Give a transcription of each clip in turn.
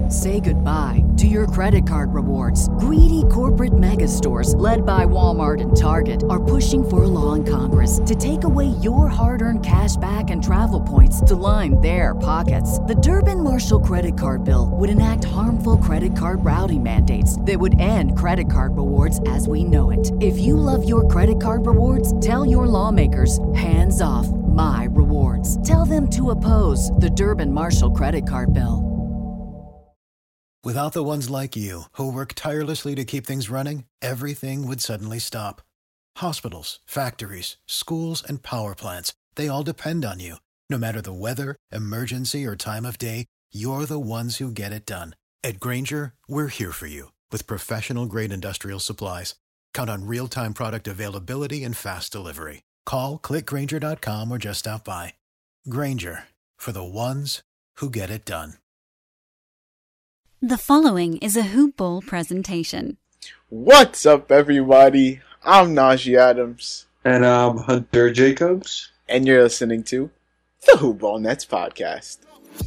Say goodbye to your credit card rewards. Greedy corporate mega stores, led by Walmart and Target, are pushing for a law in Congress to take away your hard-earned cash back and travel points to line their pockets. The Durbin-Marshall credit card bill would enact harmful credit card routing mandates that would end credit card rewards as we know it. If you love your credit card rewards, tell your lawmakers, hands off my rewards. Tell them to oppose the Durbin-Marshall credit card bill. Without the ones like you, who work tirelessly to keep things running, everything would suddenly stop. Hospitals, factories, schools, and power plants, they all depend on you. No matter the weather, emergency, or time of day, you're the ones who get it done. At Grainger, we're here for you with professional-grade industrial supplies. Count on real-time product availability and fast delivery. Call, click Grainger.com, or just stop by. Grainger, for the ones who get it done. The following is a Hoop Ball presentation. What's up, everybody? I'm Najee Adams. And I'm Hunter Jacobs. And you're listening to the Hoop Ball Nets podcast.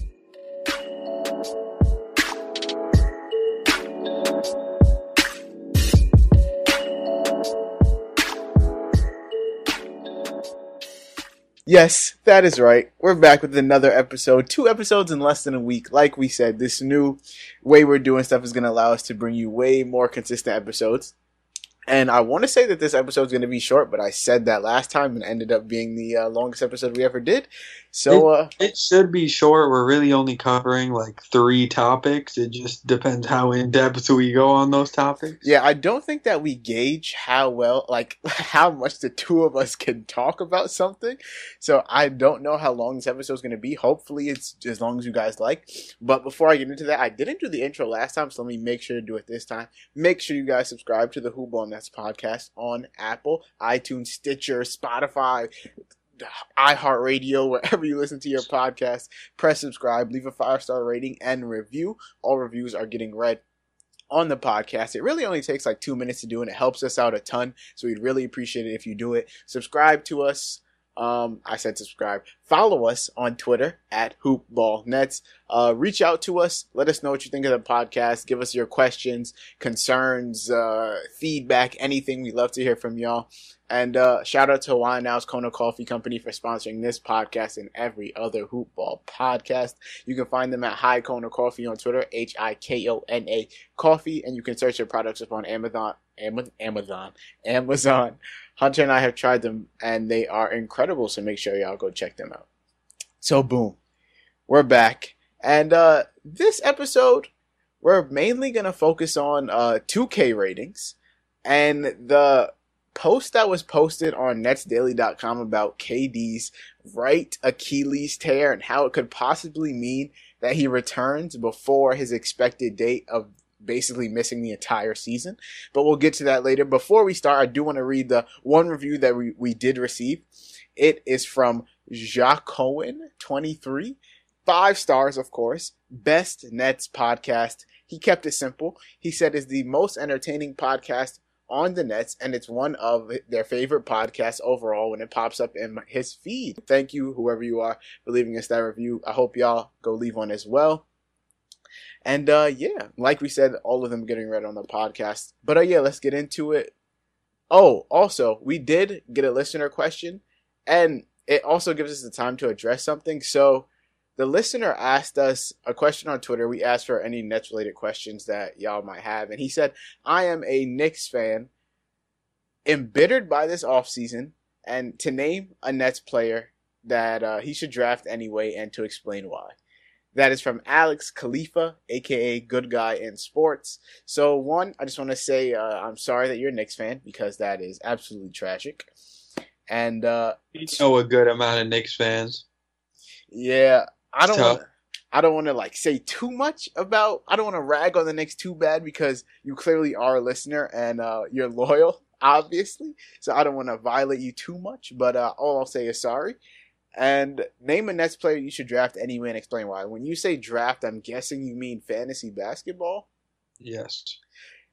Yes, that is right. We're back with another episode. 2 episodes in less than a week. Like we said, this new way we're doing stuff is going to allow us to bring you way more consistent episodes. And I want to say that this episode is going to be short, but I said that last time and ended up being the longest episode we ever did. So it should be short. We're really only covering like 3 topics. It just depends how in depth we go on those topics. Yeah, I don't think that we gauge how much the two of us can talk about something. So I don't know how long this episode is going to be. Hopefully it's as long as you guys like. But before I get into that, I didn't do the intro last time, so let me make sure to do it this time. Make sure you guys subscribe to the Hoop Ball Nets podcast on Apple, iTunes, Stitcher, Spotify, iHeartRadio, wherever you listen to your podcast. Press subscribe, leave a 5-star rating and review. All reviews are getting read on the podcast. It really only takes like 2 minutes to do, and it helps us out a ton. So we'd really appreciate it if you do it. Subscribe to us. I said subscribe. Follow us on Twitter at HoopBallNets. Reach out to us. Let us know what you think of the podcast. Give us your questions, concerns, feedback, anything. We'd love to hear from y'all. And shout out to Hawaiian Owls Kona Coffee Company for sponsoring this podcast and every other Hoop Ball podcast. You can find them at High Kona Coffee on Twitter, HIKONA Coffee, and you can search their products up on Amazon. Hunter and I have tried them, and they are incredible, so make sure y'all go check them out. So, boom. We're back. And this episode, we're mainly going to focus on 2K ratings. And the post that was posted on netsdaily.com about KD's right Achilles tear and how it could possibly mean that he returns before his expected date of basically missing the entire season. But we'll get to that later. Before we start, I do want to read the one review that we did receive. It is from Jacques Cohen, 23. 5 stars, of course. Best Nets podcast. He kept it simple. He said it's the most entertaining podcast on the Nets, and it's one of their favorite podcasts overall when it pops up in his feed. Thank you, whoever you are, for leaving us that review. I hope y'all go leave one as well. And yeah, like we said, all of them getting read on the podcast. But yeah, let's get into it. Oh, also, we did get a listener question, and it also gives us the time to address something. So the listener asked us a question on Twitter. We asked for any Nets-related questions that y'all might have. And he said, I am a Knicks fan, embittered by this offseason, and to name a Nets player that he should draft anyway and to explain why. That is from Alex Khalifa, a.k.a. Good Guy in Sports. So, one, I just want to say I'm sorry that you're a Knicks fan, because that is absolutely tragic. And you know a good amount of Knicks fans. Yeah, I don't want to like say too much about. I don't want to rag on the Knicks too bad, because you clearly are a listener and you're loyal, obviously. So I don't want to violate you too much. But all I'll say is sorry. And name a Nets player you should draft anyway and explain why. When you say draft, I'm guessing you mean fantasy basketball? Yes.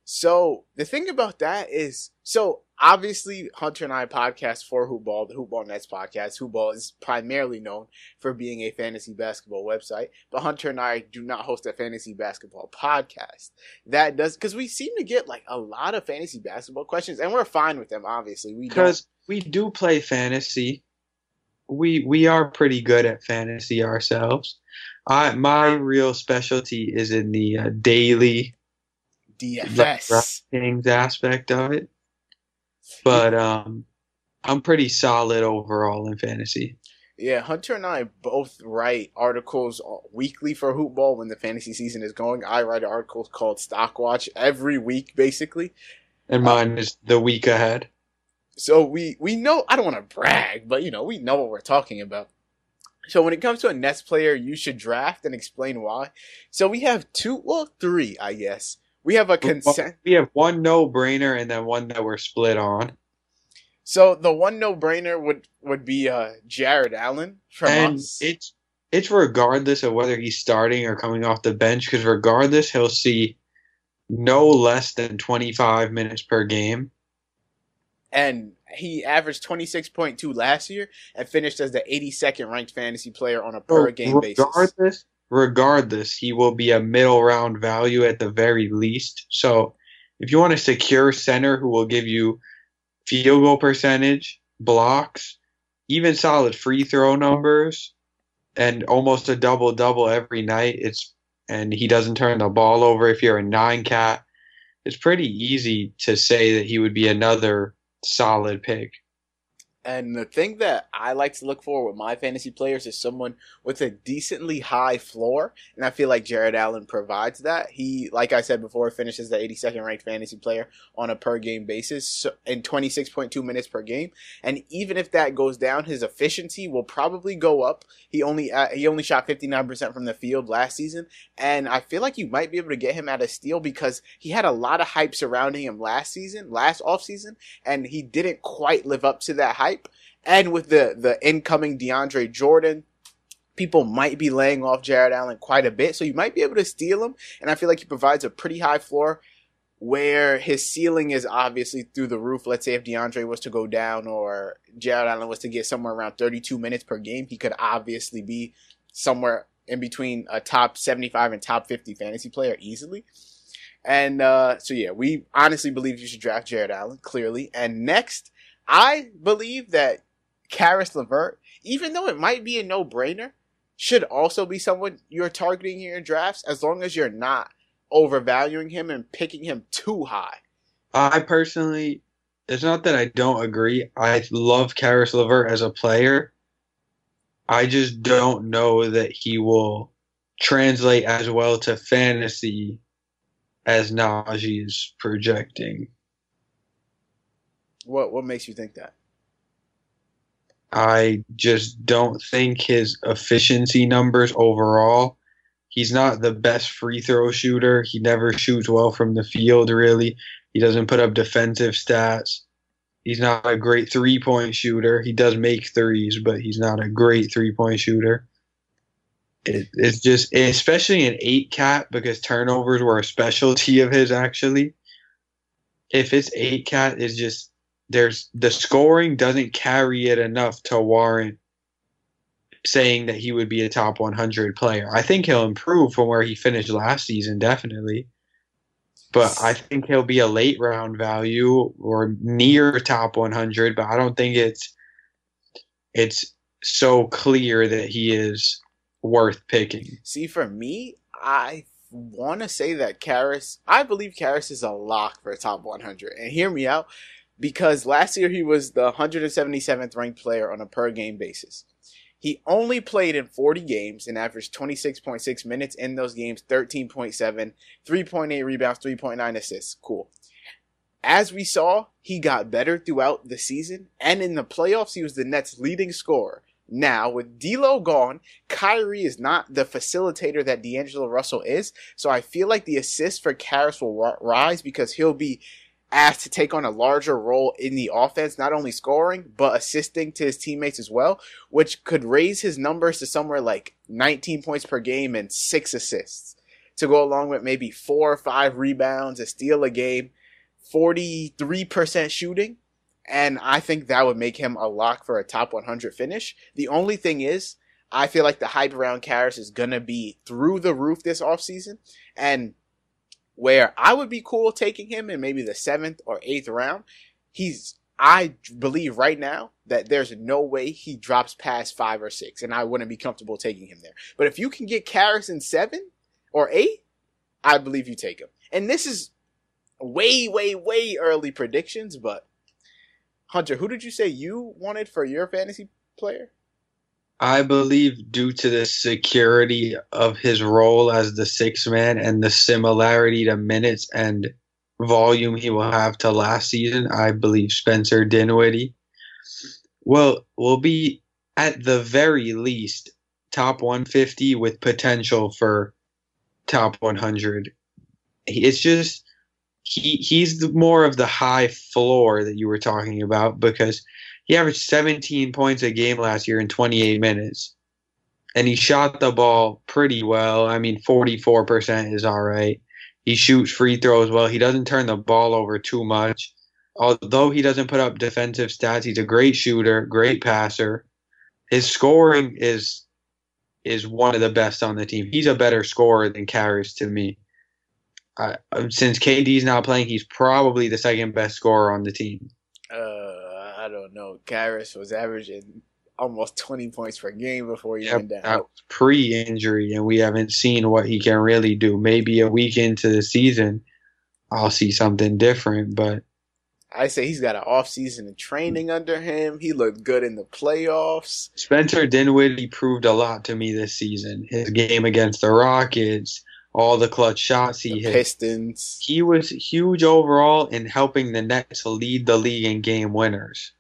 So the thing about that is, so obviously Hunter and I podcast for Hoopball, the Hoopball Nets podcast. Hoopball is primarily known for being a fantasy basketball website, but Hunter and I do not host a fantasy basketball podcast. That does, because we seem to get like a lot of fantasy basketball questions, and we're fine with them. Obviously, because we do play fantasy. We are pretty good at fantasy ourselves. My real specialty is in the daily DFS DraftKings aspect of it, but I'm pretty solid overall in fantasy. Yeah, Hunter and I both write articles weekly for Hoopball when the fantasy season is going. I write articles called Stock Watch every week, basically. And mine is the week ahead. So we know, I don't want to brag, but we know what we're talking about. So when it comes to a Nets player you should draft, and explain why. So we have three, I guess. We have We have one no-brainer and then one that we're split on. So the one no-brainer would be Jared Allen from us. It's regardless of whether he's starting or coming off the bench, because regardless, he'll see no less than 25 minutes per game. And he averaged 26.2 last year and finished as the 82nd ranked fantasy player on a per-game basis. Regardless, he will be a middle round value at the very least. So if you want a secure center who will give you field goal percentage, blocks, even solid free throw numbers, and almost a double-double every night, and he doesn't turn the ball over if you're a 9-cat, it's pretty easy to say that he would be another solid pick. And the thing that I like to look for with my fantasy players is someone with a decently high floor. And I feel like Jared Allen provides that. He, like I said before, finishes the 82nd ranked fantasy player on a per game basis in 26.2 minutes per game. And even if that goes down, his efficiency will probably go up. He only shot 59% from the field last season. And I feel like you might be able to get him at a steal because he had a lot of hype surrounding him last offseason, and he didn't quite live up to that hype. And with the incoming DeAndre Jordan, people might be laying off Jared Allen quite a bit. So you might be able to steal him. And I feel like he provides a pretty high floor where his ceiling is obviously through the roof. Let's say if DeAndre was to go down or Jared Allen was to get somewhere around 32 minutes per game, he could obviously be somewhere in between a top 75 and top 50 fantasy player easily. And so yeah, we honestly believe you should draft Jared Allen, clearly. And next, I believe that Caris LeVert, even though it might be a no-brainer, should also be someone you're targeting in your drafts, as long as you're not overvaluing him and picking him too high. I personally, it's not that I don't agree. I love Caris LeVert as a player. I just don't know that he will translate as well to fantasy as Najee is projecting. What makes you think that? I just don't think his efficiency numbers overall. He's not the best free throw shooter. He never shoots well from the field, really. He doesn't put up defensive stats. He's not a great three-point shooter. He does make threes, but he's not a great three-point shooter. It's just, especially an 8-cat, because turnovers were a specialty of his, actually. If it's 8-cat, it's just, the scoring doesn't carry it enough to warrant saying that he would be a top 100 player. I think he'll improve from where he finished last season, definitely. But I think he'll be a late round value or near top 100, but I don't think it's so clear that he is worth picking. See, for me, I want to say that I believe Caris is a lock for a top 100. And hear me out, because last year he was the 177th ranked player on a per game basis. He only played in 40 games and averaged 26.6 minutes in those games, 13.7, 3.8 rebounds, 3.9 assists. Cool. As we saw, he got better throughout the season, and in the playoffs, he was the Nets' leading scorer. Now, with D'Lo gone, Kyrie is not the facilitator that D'Angelo Russell is, so I feel like the assists for Caris will rise because he'll be asked to take on a larger role in the offense, not only scoring, but assisting to his teammates as well, which could raise his numbers to somewhere like 19 points per game and 6 assists. to go along with maybe 4 or 5 rebounds, a steal a game, 43% shooting. And I think that would make him a lock for a top 100 finish. The only thing is, I feel like the hype around Caris is going to be through the roof this offseason. And where I would be cool taking him in maybe the 7th or 8th round, I believe right now that there's no way he drops past 5 or 6. And I wouldn't be comfortable taking him there. But if you can get Caris in 7 or 8, I believe you take him. And this is way, way, way early predictions, but Hunter, who did you say you wanted for your fantasy player? I believe due to the security of his role as the 6th man and the similarity to minutes and volume he will have to last season, I believe Spencer Dinwiddie will be at the very least top 150 with potential for top 100. It's just he's more of the high floor that you were talking about, because he averaged 17 points a game last year in 28 minutes. And he shot the ball pretty well. I mean, 44% is all right. He shoots free throws well. He doesn't turn the ball over too much. Although he doesn't put up defensive stats, he's a great shooter, great passer. His scoring is one of the best on the team. He's a better scorer than Caris to me. Since KD's not playing, he's probably the 2nd best scorer on the team. I don't know. Caris was averaging almost 20 points per game before he went down. That was pre-injury, and we haven't seen what he can really do. Maybe a week into the season, I'll see something different, but I say he's got an off-season of training under him. He looked good in the playoffs. Spencer Dinwiddie proved a lot to me this season. His game against the Rockets, all the clutch shots he hit. Pistons. He was huge overall in helping the Nets lead the league in game winners.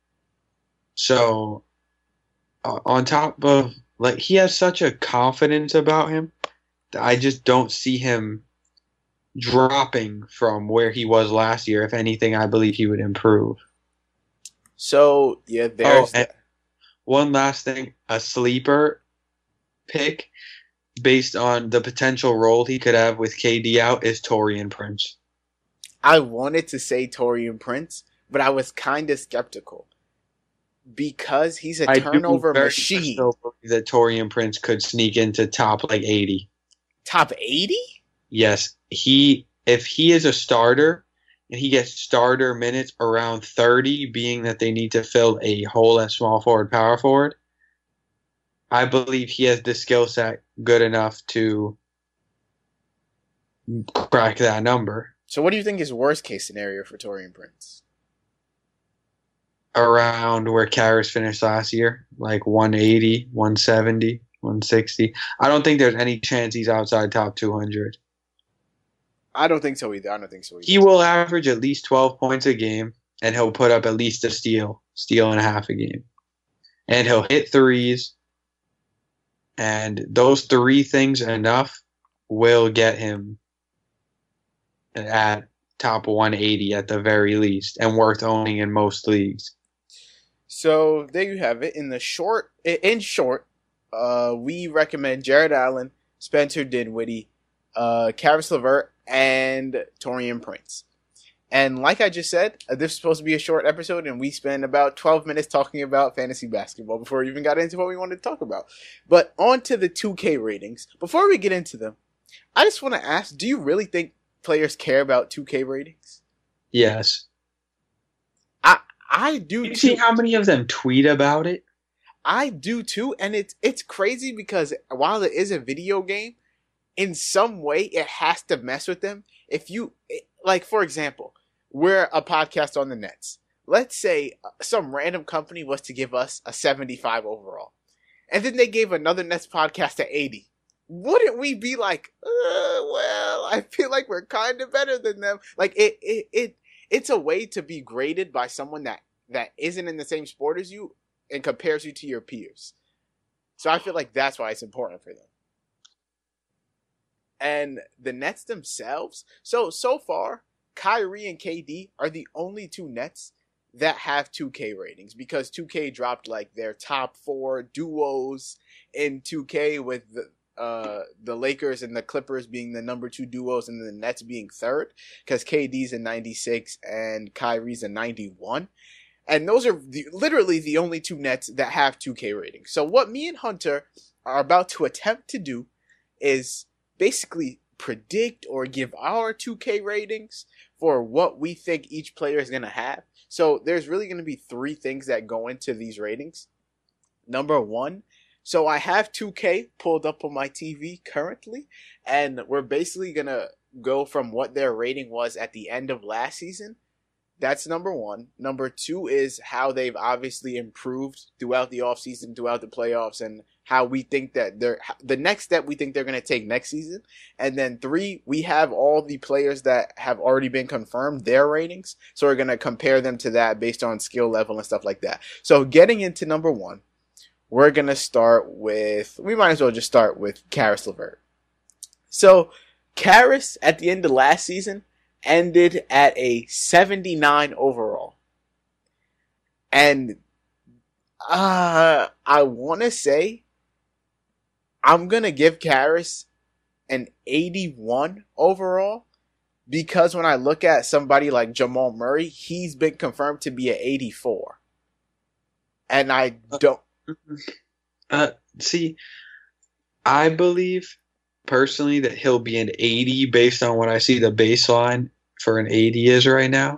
So, on top of, he has such a confidence about him that I just don't see him dropping from where he was last year. If anything, I believe he would improve. So, yeah, there's that. One last thing, a sleeper pick based on the potential role he could have with KD out is Taurean Prince. I wanted to say Taurean Prince, but I was kind of skeptical because he's a turnover machine. I still believe that Taurean Prince could sneak into top 80. Top 80? Yes. If he is a starter and he gets starter minutes around 30, being that they need to fill a hole at small forward, power forward, I believe he has the skill set good enough to crack that number. So what do you think is worst case scenario for Taurean Prince? Around where Caris finished last year, 180, 170, 160. I don't think there's any chance he's outside top 200. I don't think so either. He will average at least 12 points a game, and he'll put up at least a steal and a half a game. And he'll hit threes. And those 3 things enough will get him at top 180 at the very least, and worth owning in most leagues. So there you have it. In short, we recommend Jared Allen, Spencer Dinwiddie, Caris LeVert, and Taurean Prince. And like I just said, this is supposed to be a short episode, and we spent about 12 minutes talking about fantasy basketball before we even got into what we wanted to talk about. But on to the 2K ratings. Before we get into them, I just want to ask, do you really think players care about 2K ratings? Yes. I do. You see how many of them tweet about it? I do too, and it's crazy because while it is a video game, in some way it has to mess with them. If you, for example, we're a podcast on the Nets. Let's say some random company was to give us a 75 overall, and then they gave another Nets podcast a 80. Wouldn't we be like, well, I feel like we're kind of better than them? It's a way to be graded by someone that isn't in the same sport as you and compares you to your peers. So I feel like that's why it's important for them. And the Nets themselves, so far, Kyrie and KD are the only 2 Nets that have 2K ratings, because 2K dropped their top 4 duos in 2K with the Lakers and the Clippers being the number 2 duos and the Nets being third, because KD's a 96 and Kyrie's a 91. And those are literally the only 2 Nets that have 2K ratings. So what me and Hunter are about to attempt to do is basically predict or give our 2K ratings for what we think each player is going to have. So there's really going to be 3 things that go into these ratings. Number 1, so I have 2K pulled up on my TV currently, and we're basically going to go from what their rating was at the end of last season. That's number 1. Number 2 is how they've obviously improved throughout the offseason, throughout the playoffs, and how we think that the next step we think they're going to take next season. And then 3, we have all the players that have already been confirmed, their ratings. So we're going to compare them to that based on skill level and stuff like that. So getting into number 1, we're going to start with, we might as well just start with Caris LeVert. So Caris at the end of last season ended at a 79 overall. And I want to say I'm going to give Caris an 81 overall, because when I look at somebody like Jamal Murray, he's been confirmed to be an 84. And I don't... See, I believe personally that he'll be an 80 based on what I see the baseline for an 80 is right now.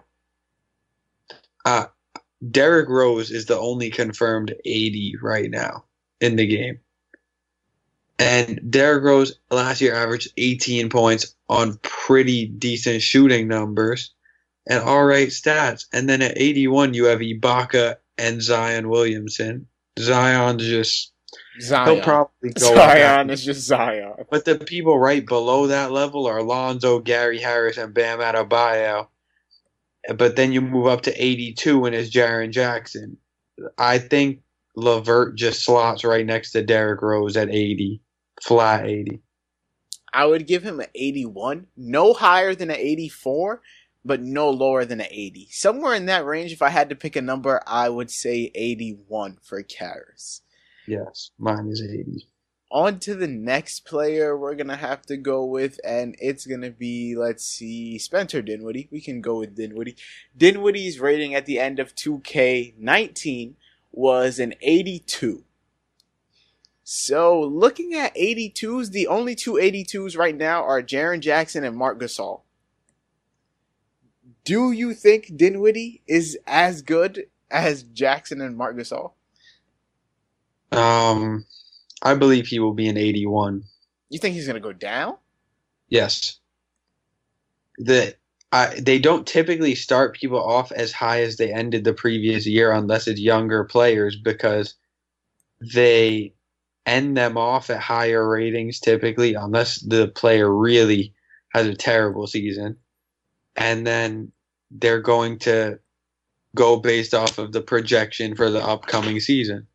Derrick Rose is the only confirmed 80 right now in the game. And Derrick Rose last year averaged 18 points on pretty decent shooting numbers and all right stats. And then at 81, you have Ibaka and Zion Williamson. Zion's just... Zion. He'll probably go Zion is just Zion. But the people right below that level are Lonzo, Gary Harris, and Bam Adebayo. But then you move up to 82 and it's Jaren Jackson. I think LeVert just slots right next to Derrick Rose at 80. Flat 80. I would give him an 81. No higher than an 84, but no lower than an 80. Somewhere in that range, if I had to pick a number, I would say 81 for Caris. Yes, mine is 80. On to the next player we're going to have to go with, and it's going to be, let's see, Spencer Dinwiddie. We can go with Dinwiddie. Dinwiddie's rating at the end of 2K19 was an 82. So, looking at 82s, the only 2 82s right now are Jaren Jackson and Marc Gasol. Do you think Dinwiddie is as good as Jackson and Marc Gasol? I believe he will be an 81. You think he's going to go down? Yes. They don't typically start people off as high as they ended the previous year unless it's younger players, because they end them off at higher ratings typically unless the player really has a terrible season. And then they're going to go based off of the projection for the upcoming season.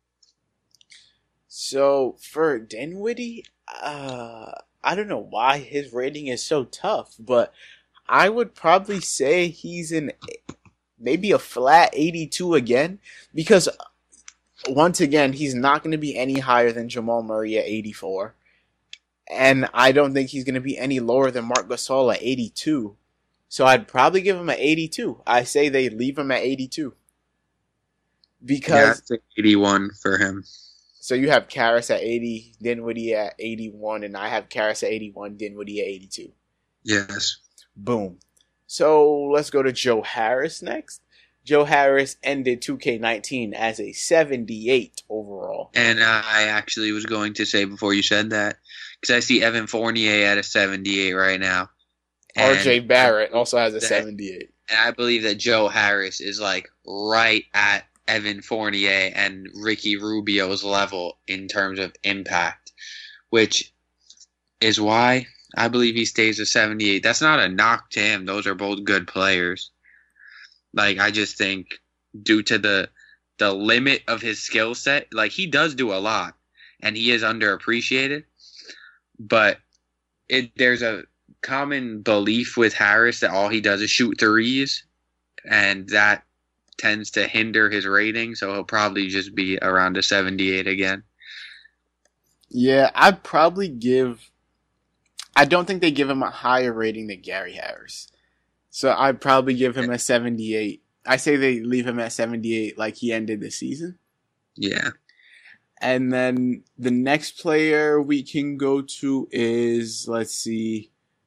So for Dinwiddie, I don't know why his rating is so tough, but I would probably say he's in maybe a flat 82 again, because once again, he's not going to be any higher than Jamal Murray at 84. And I don't think he's going to be any lower than Marc Gasol at 82. So I'd probably give him an 82. I say they leave him at 82. Because it's 81 for him. So you have Caris at 80, Dinwiddie at 81, and I have Caris at 81, Dinwiddie at 82. Yes. Boom. So let's go to Joe Harris next. Joe Harris ended 2K19 as a 78 overall. And I actually was going to say before you said that, because I see Evan Fournier at a 78 right now. RJ Barrett also has a 78. And I believe that Joe Harris is like right at Evan Fournier and Ricky Rubio's level in terms of impact, which is why I believe he stays a 78. That's not a knock to him. Those are both good players. Like, I just think due to the limit of his skill set, like, he does do a lot, and he is underappreciated. But there's a common belief with Harris that all he does is shoot threes, and that tends to hinder his rating, so he'll probably just be around a 78 again. Yeah, I'd probably give. I don't think they give him a higher rating than Gary Harris. So I'd probably give him a 78. I say they leave him at 78 like he ended the season. Yeah. And then the next player we can go to is, let's see,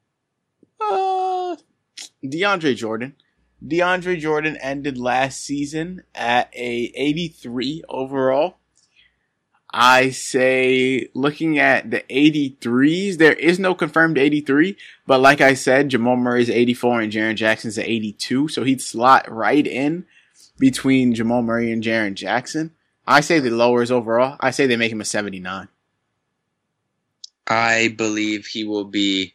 DeAndre Jordan. DeAndre Jordan ended last season at a 83 overall. I say, looking at the 83s, there is no confirmed 83, but like I said, Jamal Murray's 84 and Jaren Jackson's at 82, so he'd slot right in between Jamal Murray and Jaren Jackson. I say the lowers overall. I say they make him a 79. I believe he will be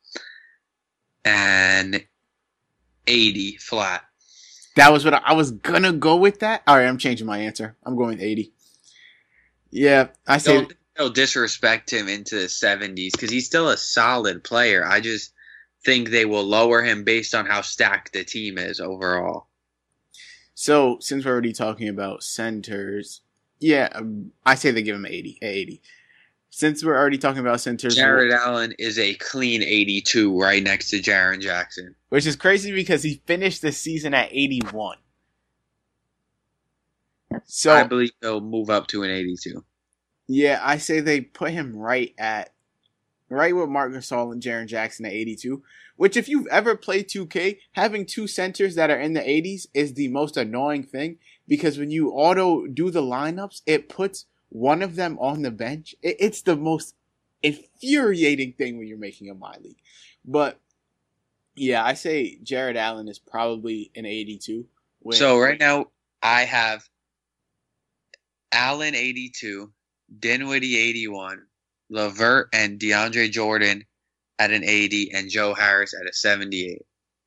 an 80 flat. That was what I was gonna go with that. All right, I'm changing my answer. I'm going with 80. Yeah, I say. Don't think they'll disrespect him into the 70s because he's still a solid player. I just think they will lower him based on how stacked the team is overall. So, since we're already talking about centers, yeah, I say they give him 80. Since we're already talking about centers, Jared Allen is a clean 82 right next to Jaren Jackson. Which is crazy because he finished the season at 81. So I believe he'll move up to an 82. Yeah, I say they put him right with Marc Gasol and Jaren Jackson at 82. Which, if you've ever played 2K, having two centers that are in the 80s is the most annoying thing because when you auto do the lineups, it puts one of them on the bench. It's the most infuriating thing when you're making a My League. But yeah, I say Jared Allen is probably an 82. So right now, I have Allen 82, Dinwiddie 81, LeVert and DeAndre Jordan at an 80, and Joe Harris at a 78.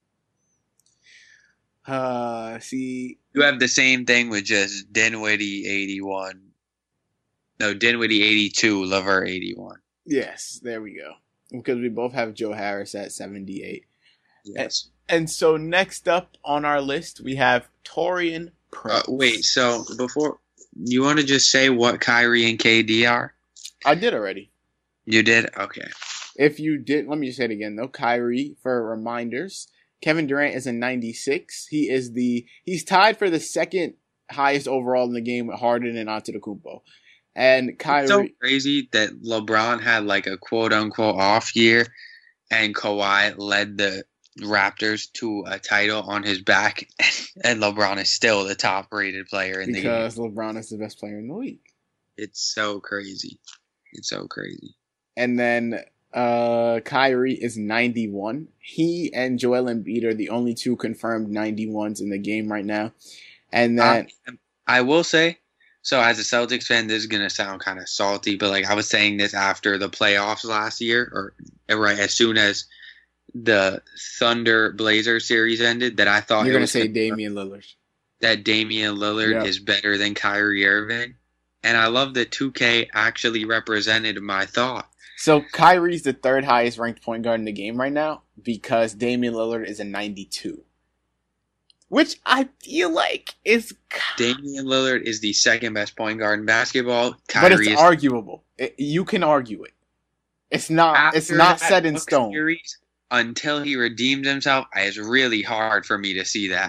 See, you have the same thing with just Dinwiddie 81. No, Dinwiddie 82, LeVert 81. Yes, there we go. Because we both have Joe Harris at 78. Yes. And so next up on our list, we have Taurean Prince. Wait, so before, you want to just say what Kyrie and KD are? I did already. You did? Okay. If you did, let me just say it again though. Kyrie, for reminders, Kevin Durant is a 96. He's tied for the second highest overall in the game with Harden and Antetokounmpo. And Kyrie. It's so crazy that LeBron had like a quote unquote off year and Kawhi led the Raptors to a title on his back, and LeBron is still the top rated player in the game. Because LeBron is the best player in the league. It's so crazy. It's so crazy. And then Kyrie is 91. He and Joel Embiid are the only two confirmed 91s in the game right now. And then I will say, so as a Celtics fan, this is going to sound kind of salty, but like I was saying this after the playoffs last year, or right as soon as the Thunder Blazers series ended, that I thought you're going to say Damian Lillard. That Damian Lillard is better than Kyrie Irving. And I love that 2K actually represented my thought. So Kyrie's the third highest ranked point guard in the game right now because Damian Lillard is a 92. Which I feel like is... Damian Lillard is the second best point guard in basketball. Kyrie but it's arguable. You can argue it. It's not set in stone. Series, until he redeems himself, it's really hard for me to see that.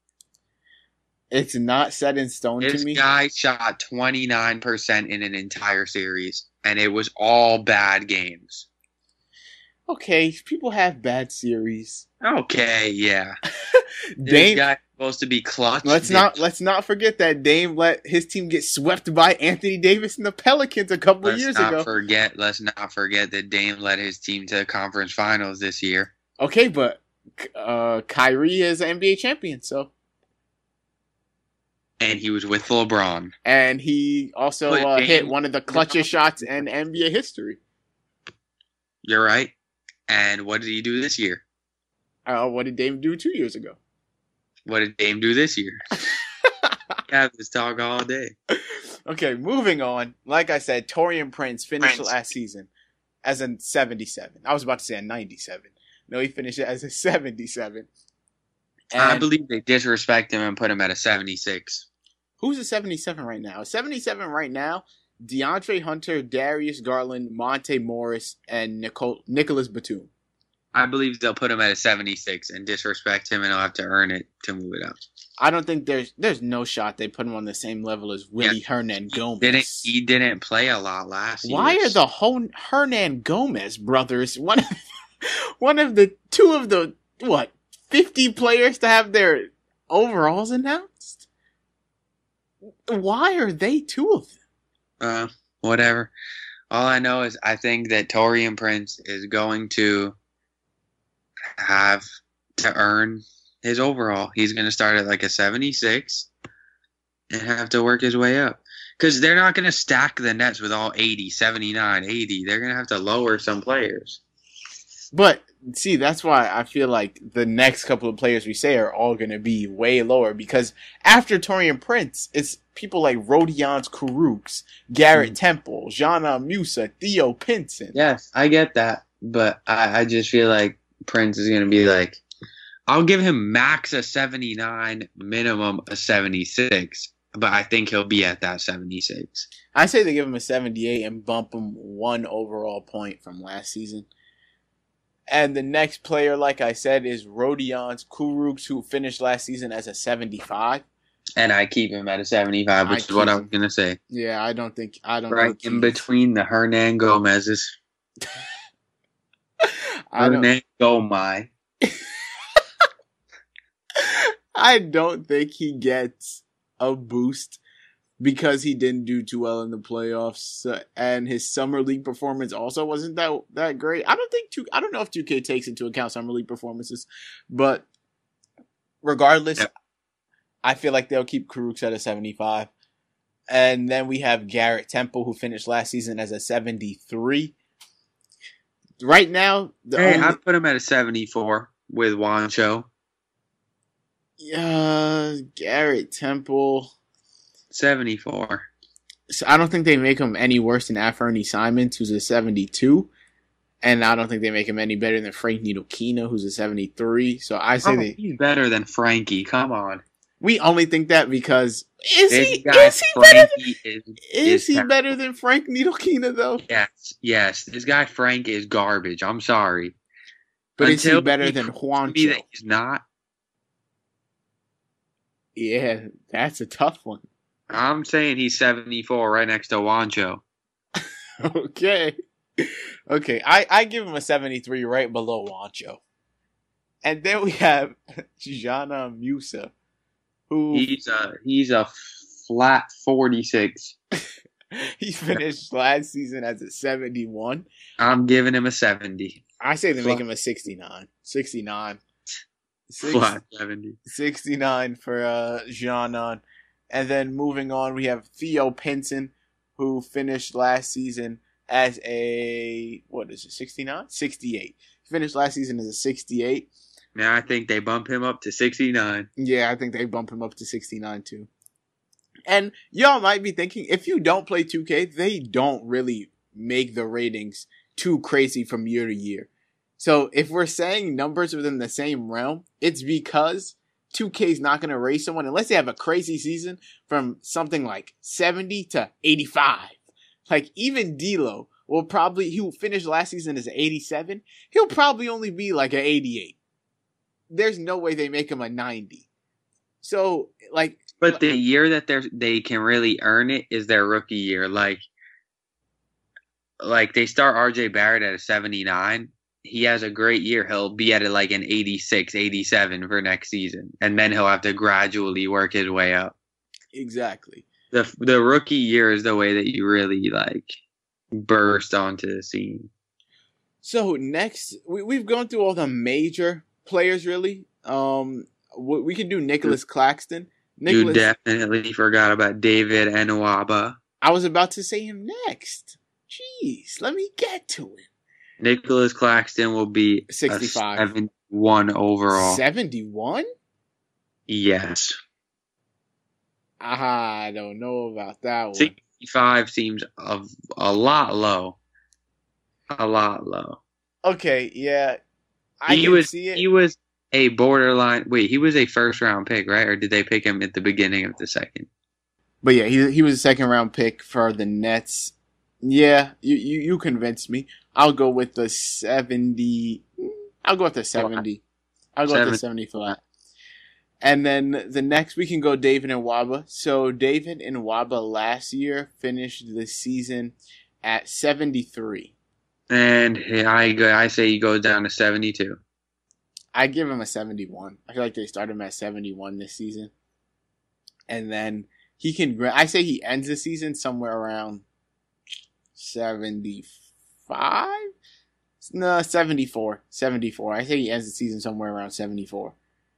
It's not set in stone to me. This guy shot 29% in an entire series, and it was all bad games. Okay, people have bad series. Okay, yeah. This guy's supposed to be clutch. Let's not forget that Dame let his team get swept by Anthony Davis and the Pelicans a couple of years ago. Let's not forget that Dame led his team to the conference finals this year. Okay, but Kyrie is an NBA champion, so. And he was with LeBron. And he also hit one of the clutchest shots in NBA history. You're right. And what did he do this year? What did Dame do 2 years ago? What did Dame do this year? Have this talk all day. Okay, moving on. Like I said, Taurean Prince finished last season as a 77. I was about to say a 97. No, he finished it as a 77. And I believe they disrespect him and put him at a 76. Who's a 77 right now? A 77 right now, DeAndre Hunter, Darius Garland, Monte Morris, and Nicholas Batum. I believe they'll put him at a 76 and disrespect him, and he'll have to earn it to move it up. I don't think there's no shot they put him on the same level as Willie Hernan Gomez. He didn't play a lot last year. Why are the whole Hernan Gomez brothers one of the two of the 50 players to have their overalls announced? Why are they two of them? Whatever. All I know is I think that Taurean Prince is going to have to earn his overall. He's going to start at like a 76 and have to work his way up. Because they're not going to stack the Nets with all 80, 79, 80. They're going to have to lower some players. But, see, that's why I feel like the next couple of players we say are all going to be way lower. Because after Taurean Prince, it's people like Rodions Kurucs, Garrett Temple, Jana Musa, Theo Pinson. Yes, I get that. But I just feel like Prince is going to be like, I'll give him max a 79, minimum a 76, but I think he'll be at that 76. I say they give him a 78 and bump him 1 overall point from last season. And the next player, like I said, is Rodions Kurucs, who finished last season as a 75. And I keep him at a 75, which is what I was going to say. Yeah, I don't right in between the Hernan Gomez's. Hernan Gomez. I don't think he gets a boost because he didn't do too well in the playoffs, and his summer league performance also wasn't that great. I don't know if 2K takes into account summer league performances, but regardless, I feel like they'll keep Kurucs at a 75. And then we have Garrett Temple, who finished last season as a 73. Right now, I put him at a 74 with Juancho. Garrett Temple. 74. So I don't think they make him any worse than Anfernee Simons, who's a 72. And I don't think they make him any better than Frank Ntilikina, who's a 73. So I say he's better than Frankie. Come on. We only think that because is he better than Frank Ntilikina though? Yes. This guy Frank is garbage. I'm sorry. But is he better than Juancho? That he's not. Yeah, that's a tough one. I'm saying he's 74 right next to Juancho. Okay. I give him a 73 right below Juancho. And then we have Jana Musa, who he's a flat 46. He finished last season as a 71. I'm giving him a 70. I say they make him a 69. 69. Flat 70. 69 for Jana. And then moving on, we have Theo Pinson, who finished last season as a, 69? 68. He finished last season as a 68. Now I think they bump him up to 69. Yeah, I think they bump him up to 69 too. And y'all might be thinking, if you don't play 2K, they don't really make the ratings too crazy from year to year. So if we're saying numbers within the same realm, it's because 2K is not going to raise someone unless they have a crazy season from something like 70 to 85. Like even D'Lo he will finish last season as an 87. He'll probably only be like an 88. There's no way they make him a 90. So but the year that they can really earn it is their rookie year. Like they start RJ Barrett at a 79. He has a great year. He'll be at like an 86, 87 for next season. And then he'll have to gradually work his way up. Exactly. The rookie year is the way that you really burst onto the scene. So next, we've gone through all the major players really. We can do Nicholas Claxton. You definitely forgot about David Nwaba. I was about to say him next. Jeez, let me get to it. Nicholas Claxton will be 65. 71 overall. 71? Yes. I don't know about that one. 65 seems a lot low. A lot low. Okay, yeah. I can see it. He was a borderline. Wait, he was a first round pick, right? Or did they pick him at the beginning of the second? But yeah, he was a second round pick for the Nets. Yeah, you convinced me. I'll go with the 70. I'll go with the 70. I'll go with the 70 flat. And then the next, we can go David Nwaba. So David Nwaba last year finished the season at 73. And I say he goes down to 72. I give him a 71. I feel like they started him at 71 this season. And then I say he ends the season somewhere around 75? No, 74. 74. I say he ends the season somewhere around 74.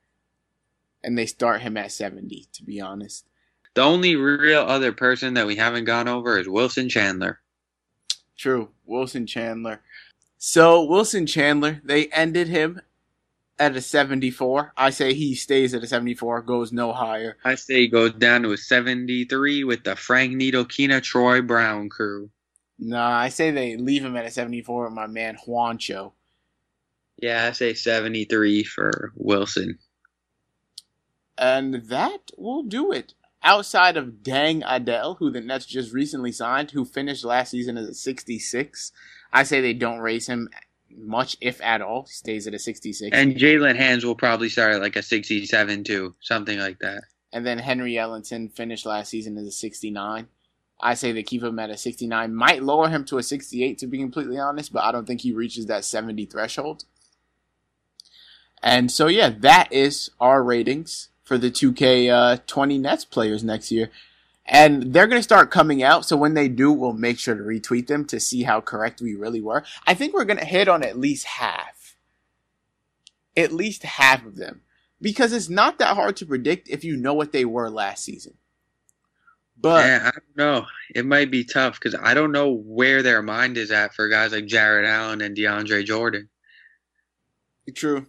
And they start him at 70, to be honest. The only real other person that we haven't gone over is Wilson Chandler. True, Wilson Chandler. So, Wilson Chandler, they ended him at a 74. I say he stays at a 74, goes no higher. I say he goes down to a 73 with the Frank Ntilikina, Troy Brown crew. Nah, I say they leave him at a 74 with my man Juancho. Yeah, I say 73 for Wilson. And that will do it. Outside of Deng Adel, who the Nets just recently signed, who finished last season as a 66, I say they don't raise him much, if at all. He stays at a 66. And Jalen Hands will probably start at like a 67 too, something like that. And then Henry Ellington finished last season as a 69. I say they keep him at a 69. Might lower him to a 68, to be completely honest, but I don't think he reaches that 70 threshold. And so, yeah, that is our ratings for the 2K20 Nets players next year. And they're going to start coming out, so when they do, we'll make sure to retweet them to see how correct we really were. I think we're going to hit on at least half. At least half of them. Because it's not that hard to predict if you know what they were last season. But yeah, I don't know. It might be tough because I don't know where their mind is at for guys like Jared Allen and DeAndre Jordan. True.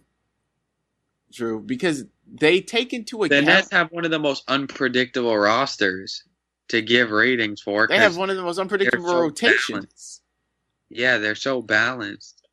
Because they take into account... The Nets have one of the most unpredictable rosters to give ratings for. They have one of the most unpredictable rotations. Balanced. Yeah, they're so balanced.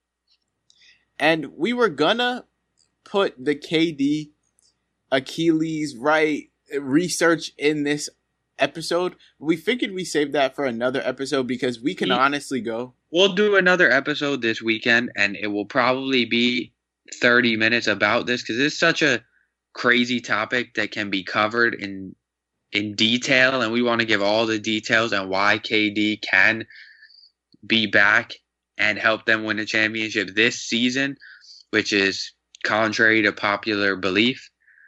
And we were gonna put the KD Achilles research in this episode. We figured we saved that for another episode because we can honestly go. We'll do another episode this weekend, and it will probably be 30 minutes about this because it's such a crazy topic that can be covered in detail, and we want to give all the details on why KD can be back and help them win a championship this season, which is contrary to popular belief.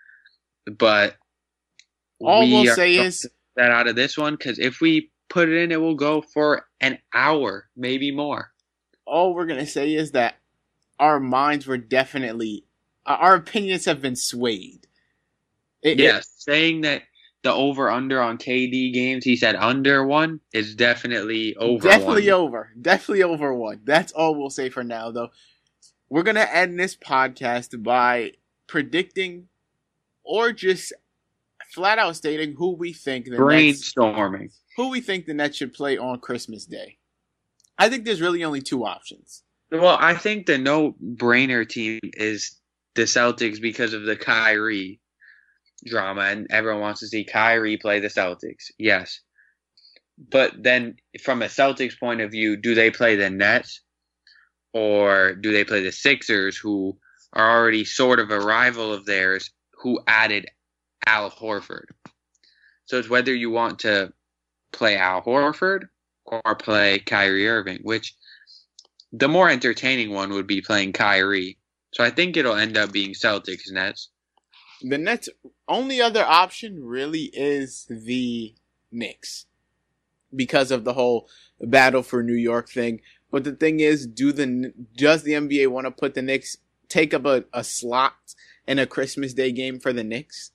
But all we'll say is that out of this one, because if we put it in, it will go for an hour, maybe more. All we're gonna say is that our minds were definitely, our opinions have been swayed. Saying that the over-under on KD games, he said under one, is definitely over one. Definitely over one. That's all we'll say for now, though. We're going to end this podcast by predicting or just flat out stating who we think the Nets should play on Christmas Day. I think there's really only two options. Well, I think the no-brainer team is the Celtics because of the Kyrie drama, and everyone wants to see Kyrie play the Celtics. Yes. But then from a Celtics point of view, do they play the Nets or do they play the Sixers, who are already sort of a rival of theirs, who added Al Horford? So it's whether you want to play Al Horford or play Kyrie Irving, which the more entertaining one would be playing Kyrie. So I think it'll end up being Celtics Nets. The Nets' only other option really is the Knicks because of the whole battle for New York thing. But the thing is, does the NBA want to put the Knicks, take up a slot in a Christmas Day game for the Knicks?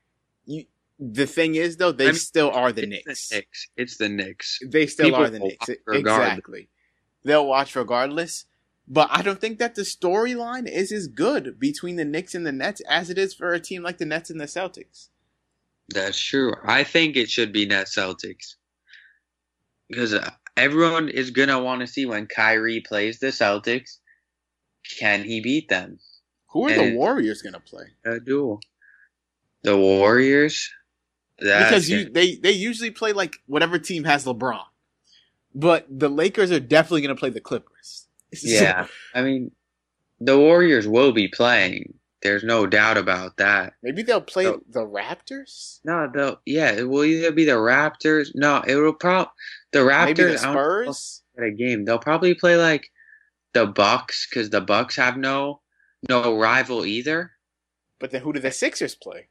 The thing is, though, they still are the Knicks. It's the Knicks. They still are the Knicks. Exactly. They'll watch regardless. But I don't think that the storyline is as good between the Knicks and the Nets as it is for a team like the Nets and the Celtics. That's true. I think it should be Nets Celtics. Because everyone is going to want to see when Kyrie plays the Celtics, can he beat them? Who are the Warriors going to play? A duel. The Warriors? Because they usually play like whatever team has LeBron. But the Lakers are definitely going to play the Clippers. Yeah. I mean, the Warriors will be playing. There's no doubt about that. Maybe they'll play the Raptors? No, it will either be the Raptors. No, it will probably the Raptors. Maybe the Spurs at a game. They'll probably play like the Bucks because the Bucks have no rival either. But then who do the Sixers play?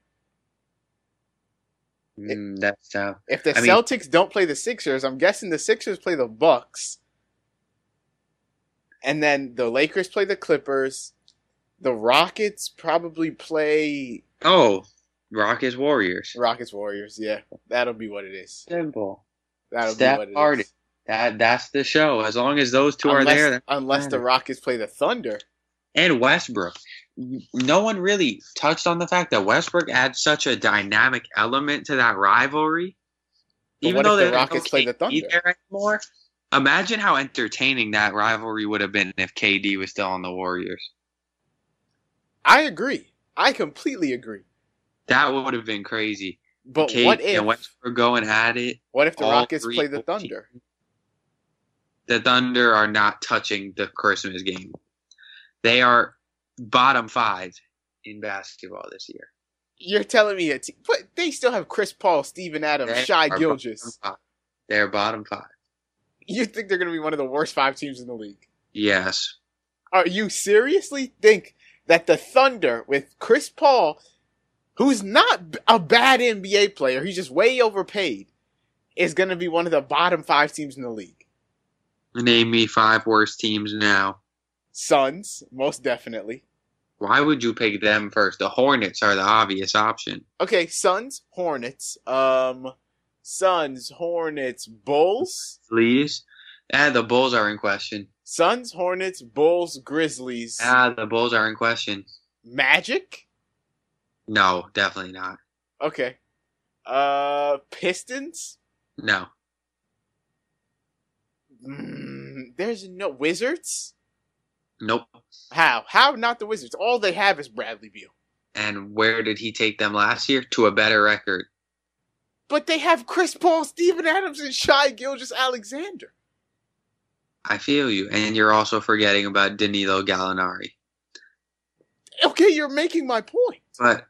That's tough. If the Celtics don't play the Sixers, I'm guessing the Sixers play the Bucks. And then the Lakers play the Clippers. The Rockets probably play... Rockets Warriors. Rockets Warriors, yeah. That'll be what it is. Simple. That'll be what it is. That's the show. As long as those two are there. Unless the Rockets play the Thunder. And Westbrook. No one really touched on the fact that Westbrook adds such a dynamic element to that rivalry. But even though the Rockets play the Thunder there anymore, imagine how entertaining that rivalry would have been if KD was still on the Warriors. I agree. I completely agree. That would have been crazy. But what if Westbrook going at it? What if the Rockets play the Thunder? The Thunder are not touching the Christmas game. They are bottom 5 in basketball this year. You're telling me but they still have Chris Paul, Steven Adams, Shai Gilgeous. They're bottom 5. You think they're going to be one of the worst 5 teams in the league? Yes. Are you seriously think that the Thunder with Chris Paul, who's not a bad NBA player, he's just way overpaid, is going to be one of the bottom 5 teams in the league? Name me 5 worst teams now. Suns, most definitely. Why would you pick them first? The Hornets are the obvious option. Okay, Suns, Hornets. Suns, Hornets, Bulls. Grizzlies. The Bulls are in question. Suns, Hornets, Bulls, Grizzlies. The Bulls are in question. Magic? No, definitely not. Okay. Pistons? No. There's no Wizards? Nope. How? How not the Wizards? All they have is Bradley Beal. And where did he take them last year? To a better record. But they have Chris Paul, Steven Adams, and Shai Gilgeous-Alexander. I feel you. And you're also forgetting about Danilo Gallinari. Okay, you're making my point. But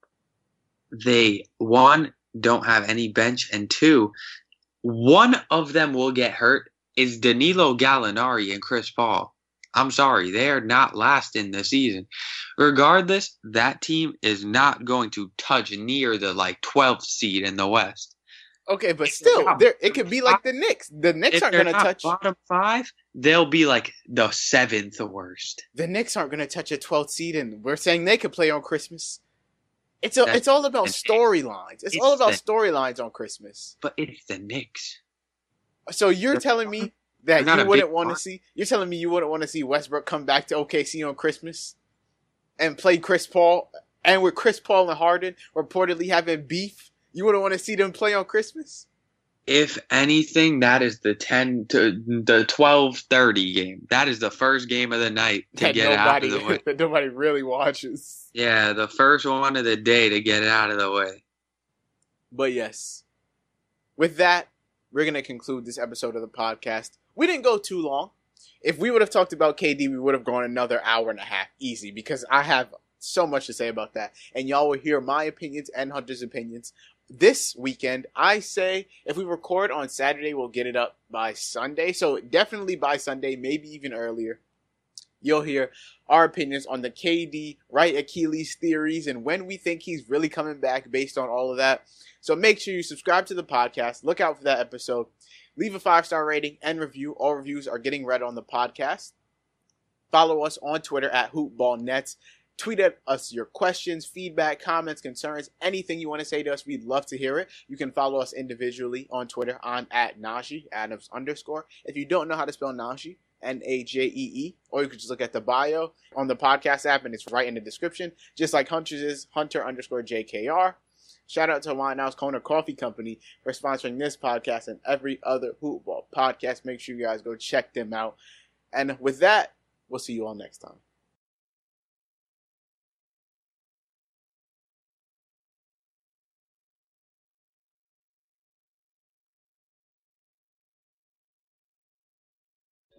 they, 1, don't have any bench, and 2, one of them will get hurt is Danilo Gallinari and Chris Paul. I'm sorry, they are not last in the season. Regardless, that team is not going to touch near the 12th seed in the West. Okay, but still, it could be like the Knicks. The Knicks aren't going to touch bottom 5. They'll be like the 7th worst. The Knicks aren't going to touch a 12th seed, and we're saying they could play on Christmas. It's all about storylines. It's all about storylines on Christmas. But it's the Knicks. So you're telling me that you wouldn't want to see? You're telling me you wouldn't want to see Westbrook come back to OKC on Christmas and play Chris Paul, and with Chris Paul and Harden reportedly having beef? You wouldn't want to see them play on Christmas? If anything, that is the 10 to the 12:30 game. That is the first game of the night to get out of the way. That nobody really watches. Yeah, the first one of the day to get it out of the way. But yes, with that, we're going to conclude this episode of the podcast. We didn't go too long. If we would have talked about KD, we would have gone another hour and a half easy, because I have so much to say about that. And y'all will hear my opinions and Hunter's opinions. This weekend, I say if we record on Saturday, we'll get it up by Sunday. So definitely by Sunday, maybe even earlier. You'll hear our opinions on the KD right Achilles theories and when we think he's really coming back based on all of that. So make sure you subscribe to the podcast. Look out for that episode. Leave a 5-star rating and review. All reviews are getting read on the podcast. Follow us on Twitter at HoopBallNets. Tweet at us your questions, feedback, comments, concerns, anything you want to say to us. We'd love to hear it. You can follow us individually on Twitter. I'm at Najee, Adams _. If you don't know how to spell Najee, Najee, or you can just look at the bio on the podcast app and it's right in the description. Just like Hunter's is Hunter _JKR. Shout out to Winehouse Corner Coffee Company for sponsoring this podcast and every other Hoopball podcast. Make sure you guys go check them out. And with that, we'll see you all next time.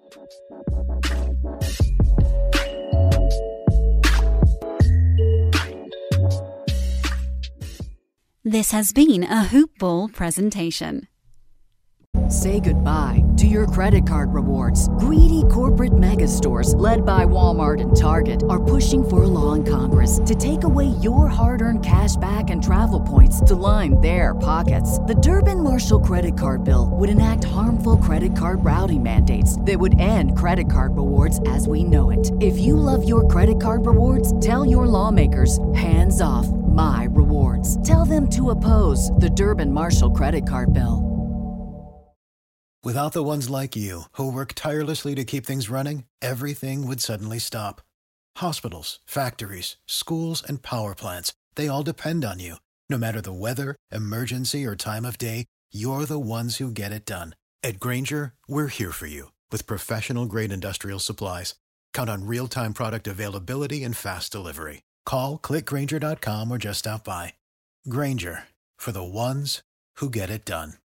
This has been a Hoop Ball presentation. Say goodbye to your credit card rewards. Greedy corporate mega stores, led by Walmart and Target, are pushing for a law in Congress to take away your hard-earned cash back and travel points to line their pockets. The Durbin-Marshall credit card bill would enact harmful credit card routing mandates that would end credit card rewards as we know it. If you love your credit card rewards, tell your lawmakers, hands off my rewards. Tell them to oppose the Durbin-Marshall credit card bill. Without the ones like you, who work tirelessly to keep things running, everything would suddenly stop. Hospitals, factories, schools, and power plants, they all depend on you. No matter the weather, emergency, or time of day, you're the ones who get it done. At Grainger, we're here for you with professional-grade industrial supplies. Count on real-time product availability and fast delivery. Call, click Grainger.com, or just stop by. Grainger, for the ones who get it done.